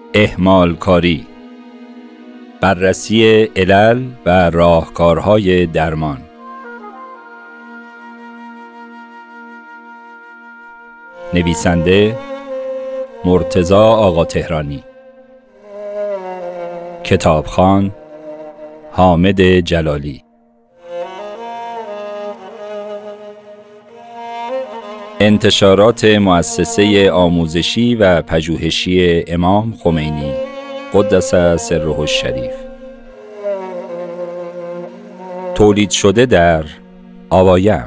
اهمال کاری، بررسی علل و راهکارهای درمان. نویسنده مرتضی آقا تهرانی، کتابخوان حامد جلالی. انتشارات مؤسسه آموزشی و پژوهشی امام خمینی قدس سره الشریف. تولید شده در آوایم.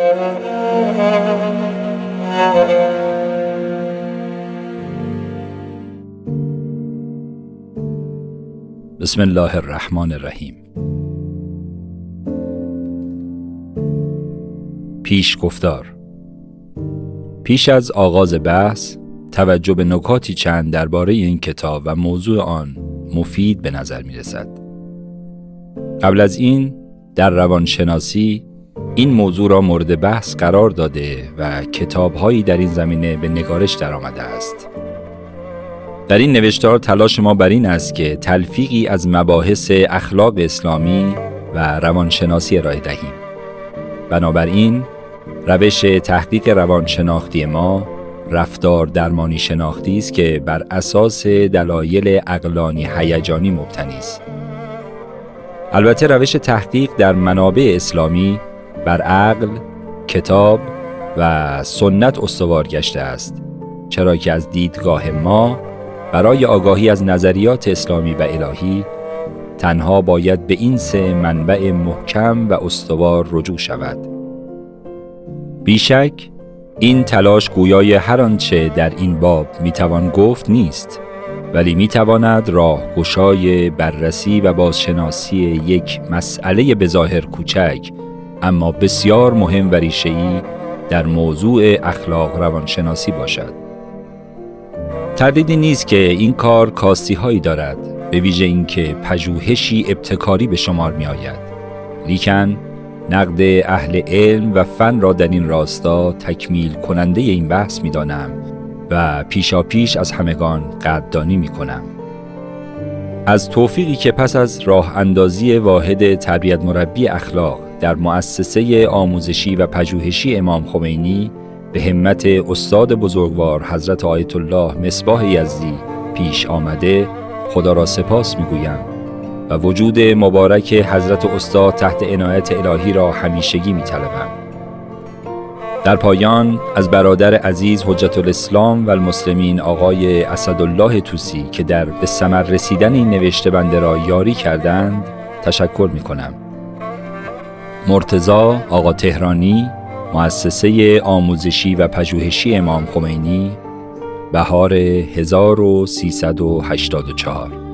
بسم الله الرحمن الرحیم. پیشگفتار. پیش از آغاز بحث توجه به نکاتی چند درباره این کتاب و موضوع آن مفید به نظر می رسد. قبل از این در روانشناسی این موضوع را مورد بحث قرار داده و کتاب‌هایی در این زمینه به نگارش درآمده است. در این نوشتار تلاش ما بر این است که تلفیقی از مباحث اخلاق اسلامی و روانشناسی ارائه دهیم. بنابراین روش تحقیق روانشناختی ما رفتار درمانی شناختی است که بر اساس دلایل عقلانی هیجانی مبتنی است. البته روش تحقیق در منابع اسلامی بر عقل، کتاب و سنت استوار گشته است، چرا که از دیدگاه ما برای آگاهی از نظریات اسلامی و الهی تنها باید به این سه منبع محکم و استوار رجوع شود. بیشک این تلاش گویای هر آنچه در این باب میتوان گفت نیست، ولی میتواند راهگشای بررسی و بازشناسی یک مسئله بظاهر کوچک اما بسیار مهم و ریشه‌ای در موضوع اخلاق روانشناسی باشد. تردیدی نیست که این کار کاستی‌هایی دارد، به ویژه اینکه پژوهشی ابتکاری به شمار می‌آید. لیکن نقد اهل علم و فن را در این راستا تکمیل کننده این بحث می‌دانم و پیشاپیش از همگان قدردانی می‌کنم. از توفیقی که پس از راه اندازی واحد تربیت مربی اخلاق در مؤسسه آموزشی و پژوهشی امام خمینی به همت استاد بزرگوار حضرت آیت الله مصباح یزدی پیش آمده خدا را سپاس می‌گویم و وجود مبارک حضرت استاد تحت عنایت الهی را همیشگی می‌طلبم. در پایان از برادر عزیز حجت الاسلام و المسلمین آقای اسدالله طوسی که در به ثمر رسیدن این نوشته بنده را یاری کردند تشکر می‌کنم. مرتضی آقا تهرانی، مؤسسه آموزشی و پژوهشی امام خمینی، بهار 1384.